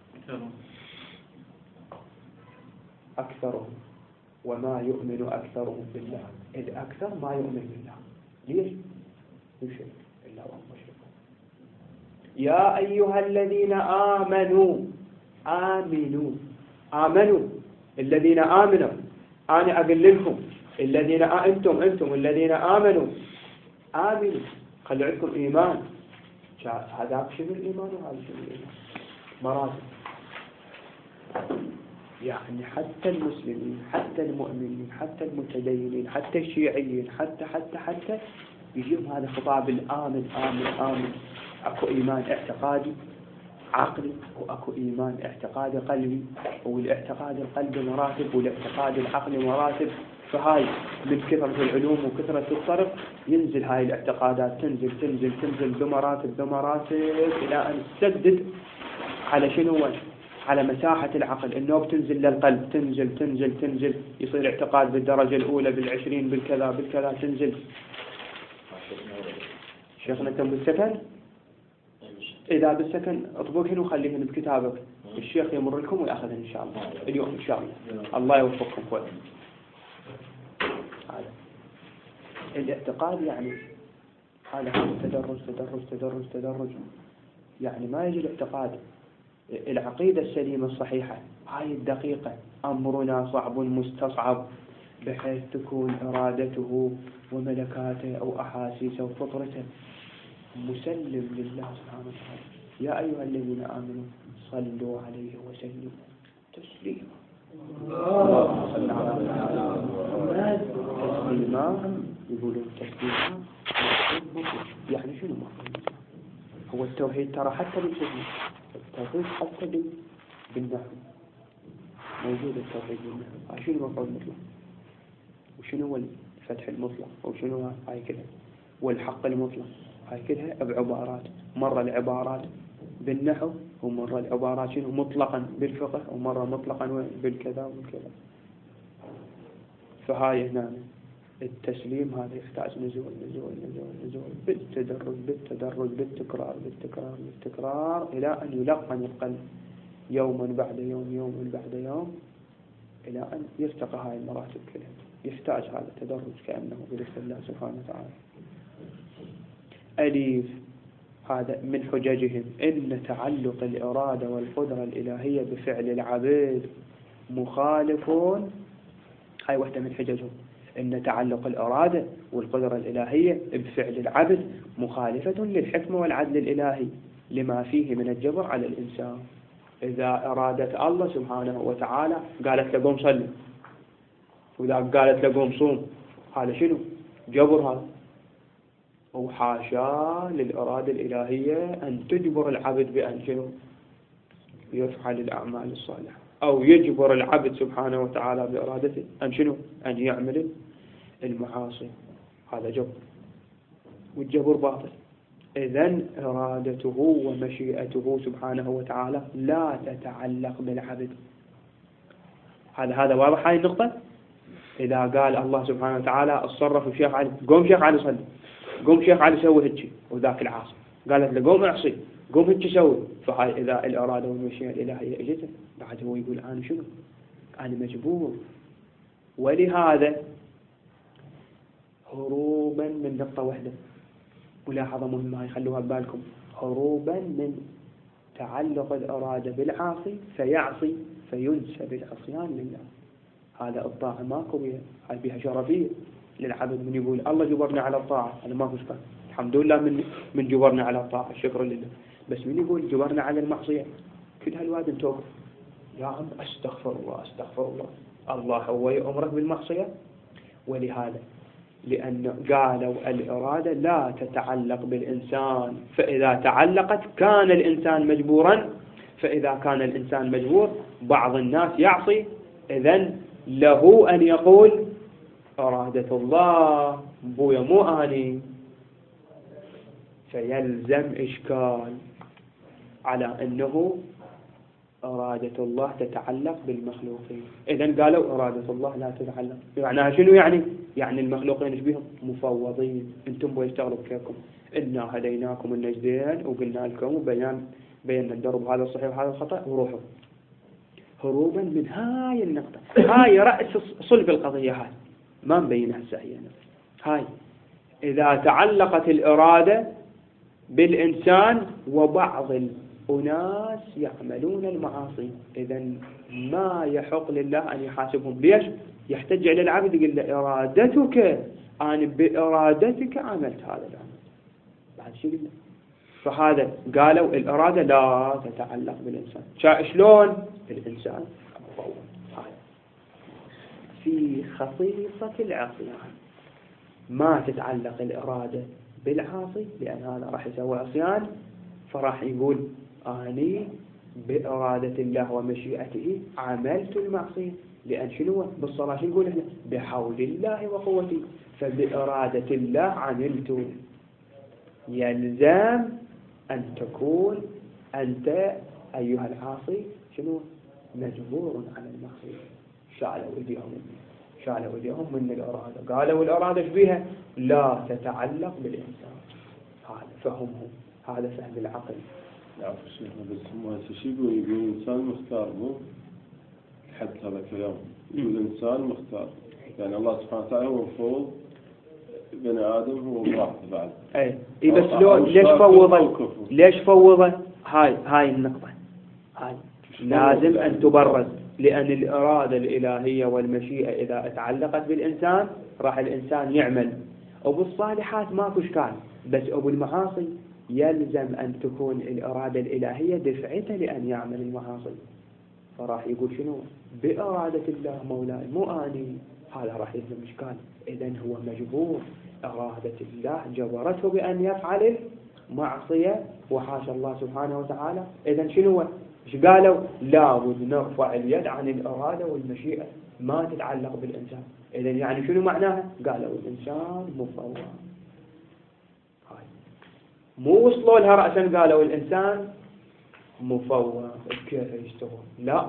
أكثرهم وما يؤمن أكثرهم بالله. الأكثر ما يؤمن بالله. ليش؟ يشرك إلا وهم مشركون. يا أيها الذين آمنوا آمنوا آمنوا الذين آمنوا أنا أقول لكم الذين آ... أنتم أنتم الذين آمنوا آمنوا، خلوا عندكم إيمان. هذا شنو الإيمان وهذا شنو الإيمان؟ مراتب. يعني حتى المسلمين حتى المؤمنين حتى المتدينين حتى الشيعيين حتى حتى حتى يجيهم هذا خطاب الآمن آمن آمن. أكو إيمان اعتقادي عقلي وأكو إيمان اعتقادي قلبي، والاعتقاد القلبي مراتب والاعتقاد العقلي مراتب. فهاي من كثرة العلوم وكثرة الطرق ينزل هاي الاعتقادات تنزل تنزل تنزل بمراتب بمراتب إلى أن تسدد على شنو؟ على مساحة العقل. النوب تنزل للقلب، تنزل تنزل تنزل يصير اعتقاد بالدرجة الأولى بالعشرين بالكذا بالكذا تنزل. شيخنا كم بالسكن؟ إذا بالسكن اطبق هنا وخليهن بكتابك، الشيخ يمر لكم ويأخذهن إن شاء الله اليوم إن شاء الله. الله يوفقكم كويس. هذا الاعتقاد يعني هذا تدرج تدرج تدرج تدرج. يعني ما يجي الاعتقاد العقيدة السليمة الصحيحة هاي الدقيقة أمرنا صعب مستصعب، بحيث تكون إرادته وملكاته أو أحاسيسه وفطرته مسلم لله سبحانه وتعالى. يا أيها الذين آمنوا صلوا عليه وسلموا تسليما. اللهم صل على محمد تسليما. يقولون تسليما يعني شنو مفهوم؟ هو التوحيد ترى حتى بالفهم التوحيد حتى بالنحو موجود. التوحيد بالنحو شنو مفعول مطلق وشنو هو الفتح المطلق وشنو هاي كلها والحق المطلق هاي كلها بعبارات. مرة العبارات بالنحو ومرة العبارات شنو مطلقا بالفقه ومرة مطلقا بالكذا والكذا. فهاي هنا التسليم هذا يحتاج نزول نزول نزول نزول بالتدرج بالتدرج بالتكرار بالتكرار بالتكرار إلى أن يلقن القلب يوما بعد يوم يوما بعد يوم إلى أن يرتقى هاي المراتب كلها. يحتاج هذا التدرج كأنه برزق الله سبحانه وتعالى. أليف هذا من حججهم إن تعلق الإرادة والقدرة الإلهية بفعل العبد مخالفون. هاي واحدة من حججهم، إن تعلق الإرادة والقدرة الإلهية بفعل العبد مخالفة للحكمة والعدل الإلهي لما فيه من الجبر على الإنسان. إذا أرادت الله سبحانه وتعالى قالت له قوم صلي، وإذا قالت له قوم صوم، هذا شنو؟ جبر. هذا وحاشا للإرادة الإلهية أن تجبر العبد بأن شنو؟ يفعل الأعمال الصالحة، أو يجبر العبد سبحانه وتعالى بإرادته أن شنو؟ أن يعمل المعاصي. هذا جبر، والجبر باطل. إذن إرادته ومشيئته سبحانه وتعالى لا تتعلق بالعبد. هذا هذا واضح هاي النقطة. إذا قال الله سبحانه وتعالى اتصرف الشيخ علي، قوم شيخ علي صلي، قوم شيخ علي سوي هيك، وذاك العاصي قالت له قوم اعصي، قوم هيك سوي. فهاي إذا الإرادة والمشيئة الإلهية اجته بعد هو يقول أنا شنو؟ أنا مجبور. ولهذا هروبا من نقطة واحدة، ملاحظة مهمة هاي خلوها ببالكم، هروبا من تعلق الإرادة بالعاصي فيعصي فينسب العصيان لله. هذا الطاعة ماكو بها، هاي بها شرفية للعبد من يقول الله جبرنا على الطاعة، أنا ما أشكر الحمد لله من من جبرنا على الطاعة، شكرا لله. بس من يقول جبرنا على المعصية كل هالواد توقف يا عم استغفر الله استغفر الله، الله هو يأمرك بالمعصية. ولهذا لأن قالوا الإرادة لا تتعلق بالإنسان، فإذا تعلقت كان الإنسان مجبورا، فإذا كان الإنسان مجبور بعض الناس يعصي، إذن له أن يقول إرادة الله بويا مو أني، فيلزم إشكال على أنه إرادة الله تتعلق بالمخلوقين. إذن قالوا إرادة الله لا تتعلق، معناها شنو يعني؟ يعني المخلوقين إيش بهم؟ مفوضين، أنتم بيشتغلوا بكيفكم، إنا هديناكم النجدين وقلنا لكم وبيان بينا الدرب هذا الصحيح وهذا الخطأ وروحوا. هروبا من هاي النقطة، هاي رأس صلب القضية، هاي ما مبينها هسه هاي. إذا تعلقت الإرادة بالإنسان وبعض الناس يعملون المعاصي، إذن ما يحق لله أن يحاسبهم. ليش؟ يحتج على العبد يقول له إرادتك، أنا بإرادتك عملت هذا العمل، بعد شو قلنا؟ فهذا قالوا الإرادة لا تتعلق بالإنسان. شلون؟ الإنسان مفوض. في خصيصة العصيان ما تتعلق الإرادة بالعاصي لأن هذا راح يسوي عصيان، فراح يقول أني بإرادة الله ومشيئته عملت المعصية. لأن شنو بالصلاة شو نقول احنا؟ بحول الله وقوته، فبإرادة الله عملت. يلزم أن تكون أنت أيها العاصي شنو؟ مجبور على المعصية. شالوا ايديهم شالوا ايديهم من الإرادة، قالوا الإرادة بها لا تتعلق بالإنسان. هذا فهمهم، هذا فهم العقل. يعرف الشيخ بس هم هسه شو يقول؟ يقول الإنسان مختار، مو حد هذا الكلام، يقول الإنسان مختار، يعني الله سبحانه وتعالى هو مفوض بني آدم هو الله بعد. اي اي بس لو ليش فوضه؟ ليش فوضه؟ هاي هاي النقطة، هاي لازم أن تبرز. لأن الإرادة الإلهية والمشيئة إذا تعلقت بالإنسان راح الإنسان يعمل، أبو الصالحات ماكو إشكال، بس أبو المعاصي يلزم أن تكون الإرادة الإلهية دفعته لأن يعمل المعاصي. فراح يقول شنو؟ بإرادة الله مولاي مو أني، هذا راح يلزم إشكال. إذن هو مجبور، إرادة الله جبرته بأن يفعل المعصية وحاشا الله سبحانه وتعالى. إذن شنو؟ إيش قالوا؟ لابد نرفع اليد عن الإرادة والمشيئة، ما تتعلق بالإنسان. إذن يعني شنو معناها؟ قالوا الإنسان مفوض. هاي مو وصلوا لها رأسا قالوا الإنسان مفوض كيف يشتغل؟ لا،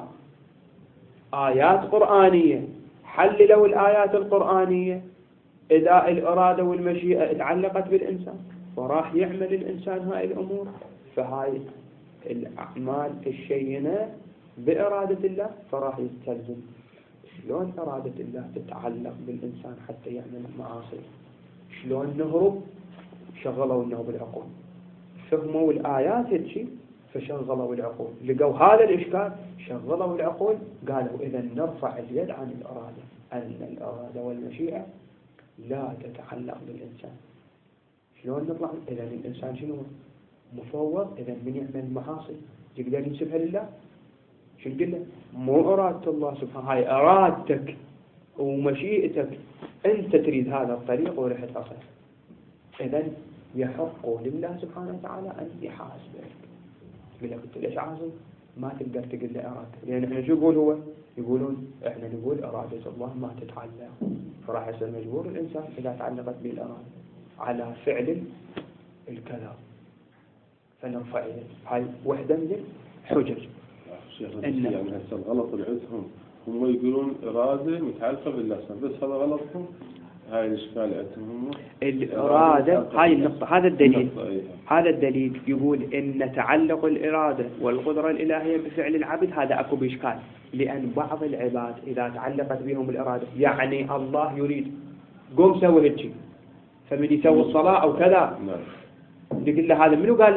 آيات قرآنية حللوا الآيات القرآنية إذا الإرادة والمشيئة تعلقت بالإنسان فراح يعمل الإنسان هاي الأمور. فهاي الأعمال الشينة بإرادة الله فراح يستلزم. شلون إرادة الله تتعلق بالإنسان حتى يعمل المعاصي؟ شلون نهرب؟ شغلوا النهب العقول، فهموا الآيات هالشي فشغلوا العقول، لقوا هذا الإشكال شغلوا العقول، قالوا إذا نرفع اليد عن الإرادة، أن الإرادة والمشيئة لا تتعلق بالإنسان. شلون نطلع؟ إذا الإنسان شنو؟ مفوض. إذا من يعمل المعاصي يقدر ينسبها لله؟ شو نقول له؟ مو إرادة الله سبحانه، هاي إرادتك ومشيئتك، أنت تريد هذا الطريق ورحت أصل. إذا يحق لله سبحانه وتعالى أن يحاسبك. يقول لك أنت ليش عاصي؟ ما تقدر تقول له إرادتك، لأن إحنا شو يقول هو؟ يقولون إحنا نقول إرادة الله ما تتعلق، فراح يصير مجبور الإنسان إذا تعلقت بالإرادة على فعل الكلام فنرفع يده. هاي وحدة من الحجج. شيخ يعني هسه الغلط اللي عندهم هم يقولون إرادة متعلقة باللسان، بس هذا غلطهم. هاي الإشكال عندهم الإرادة. هاي النقطة، هذا الدليل، هذا الدليل يقول إن تعلق الإرادة والقدرة الإلهية بفعل العبد هذا أكو بإشكال، لأن بعض العباد إذا تعلقت بهم الإرادة، يعني الله يريد قوم سوي هالشيء، فمن يسوي الصلاة أو كذا تقول له هذا منو قال لك؟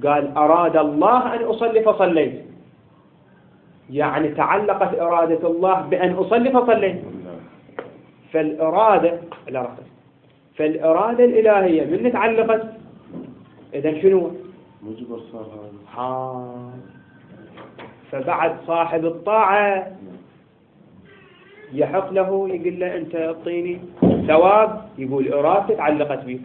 قال أراد الله أن أصلي فصليت، يعني تعلقت إرادة الله بأن أصلي فصليت. فالإرادة لا رقص فالإرادة الإلهية من تعلقت إذن شنو مجبر صار هذا. ها فبعد صاحب الطاعة يحق له يقول له أنت اعطيني ثواب، يقول إرادتي تعلقت بك.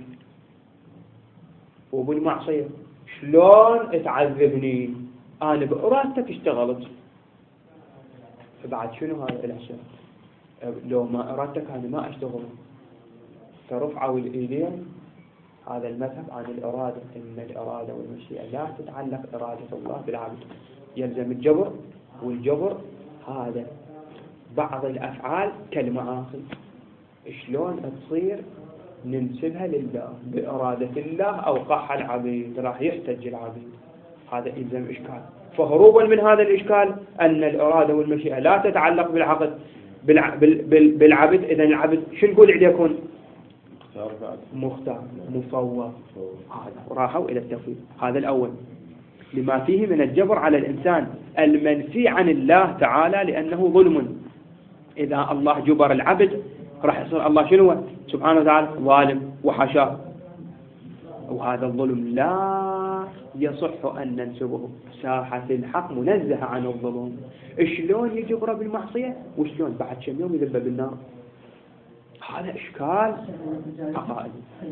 وبالمعصية شلون تعذبني أنا بإرادتك اشتغلت، فبعد شنو هذا الأشياء؟ لو ما إرادتك أنا ما أشتغل. فرفعوا الإيدين هذا المذهب عن الإرادة، إن الإرادة والمشيئة لا تتعلق إرادة الله بالعبد، يلزم الجبر، والجبر هذا بعض الأفعال كالمعاصي شلون تصير ننسبها لله بإرادة الله أوقعها العبيد، راح يحتج العبيد، هذا يلزم إشكال. فهروبا من هذا الإشكال أن الإرادة والمشيئة لا تتعلق بالعقد بالعبد، إذن العبد شو نقول عليه يكون مختار مفوض. هذا راحوا إلى التفويض. هذا الأول لما فيه من الجبر على الإنسان المنفي عن الله تعالى لأنه ظلم. إذا الله جبر العبد راح يصير الله شنو سبحانه وتعالى ظالم وحشاه، وهذا الظلم لا يصح أن ننسبه. ساحة الحق منزه عن الظلم. شلون يجبره بالمعصية وشلون بعد كم يوم يذبه بالنار؟ هذا إشكال عقائدي.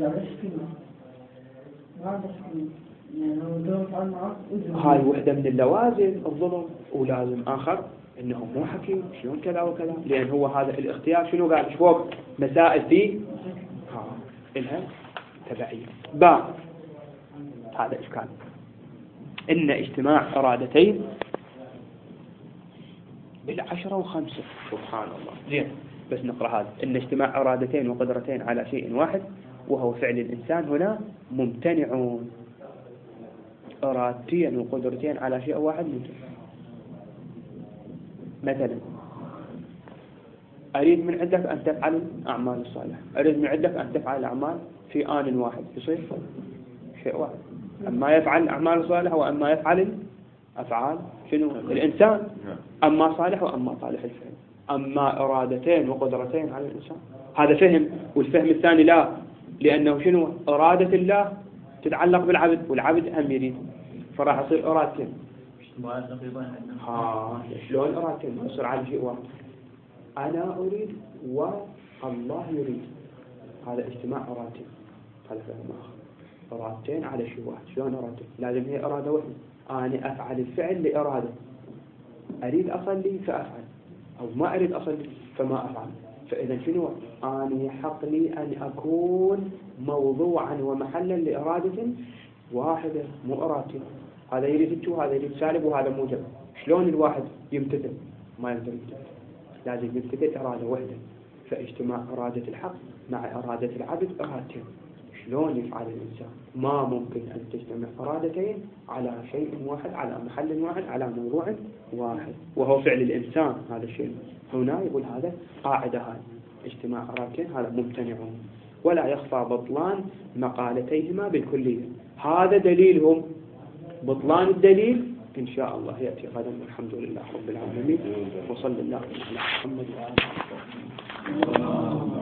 هاي وحدة من اللوازم الظلم، ولازم آخر إنه مو حكيم شلون كذا وكذا، لأن هو هذا الاختيار شنو قال فوق مسائل فيه ها إنها تبعية. با هذا إشكال. إن اجتماع إرادتين بالعشرة وخمسة سبحان الله. زين بس نقرأ هذا. إن اجتماع إرادتين وقدرتين على شيء واحد وهو فعل الإنسان هنا ممتنعون. إرادتين وقدرتين على شيء واحد ممتنع. مثلا أريد من عندك أن تفعل أعمال الصالحة، أريد من عندك أن تفعل الأعمال في آن واحد، يصير شيء واحد. أما يفعل الأعمال الصالحة وأما يفعل أفعال شنو الإنسان، أما صالح وأما صالح الفعل. أما إرادتين وقدرتين على الإنسان هذا فهم، والفهم الثاني لا، لأنه شنو إرادة الله تتعلق بالعبد والعبد هم يريد، فراح يصير إرادتين. ها شلون إرادتين ما يصير على شيء واحد؟ أنا أريد والله يريد، هذا اجتماع إرادتين. هذا فهم آخر. إرادتين على شيء واحد شلون إرادتين؟ لازم هي إرادة واحدة. أنا أفعل الفعل لإرادة، أريد أصلي فأفعل، أو ما أريد أصلي فما أفعل. فإذا شنو أنا يحق لي أن أكون موضوعا ومحلا لإرادة واحدة مو إرادتين. هذا يريد التو هذا يريد سالب وهذا موجب. شلون الواحد يمتثل؟ ما يقدر يمتثل، لازم يمتثل إرادة واحدة. فاجتماع إرادة الحق مع إرادة العبد إرادتين. شلون يفعل الإنسان؟ ما ممكن أن تجتمع إرادتين على شيء واحد على محل واحد على موضوع واحد وهو فعل الإنسان. هذا الشيء هنا يقول هذا قاعدة، هذا اجتماع إرادتين هذا ممتنعون، ولا يخفى بطلان مقالتيهما بالكلية. هذا دليلهم. بطلان الدليل إن شاء الله يأتي غدا. الحمد لله رب العالمين، وصلى الله على محمد وعلى آله.